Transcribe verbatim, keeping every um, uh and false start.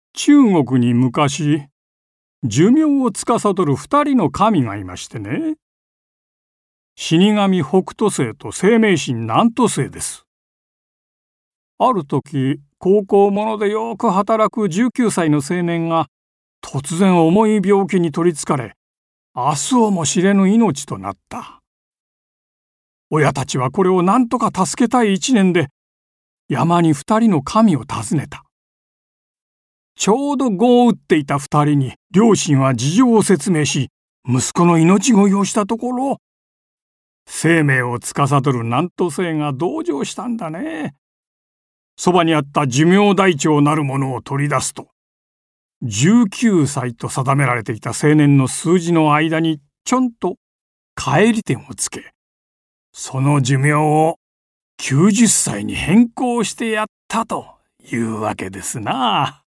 中国に昔、寿命を司る二人の神がいましてね。死神北斗星と生命神南斗星です。ある時、孝行者でよく働くじゅうきゅうさいの青年が突然重い病気に取りつかれ、明日をも知れぬ命となった。親たちはこれを何とか助けたい一念で、山に二人の神を訪ねた。ちょうど碁を打っていた二人に両親は事情を説明し、息子の命乞いをしたところ、生命を司る南斗星が同情したんだね。そばにあった寿命台帳なるものを取り出すと、じゅうきゅうさいと定められていた青年の数字の間にちょんと返り点をつけ、その寿命をきゅうじゅっさいに変更してやったというわけですな。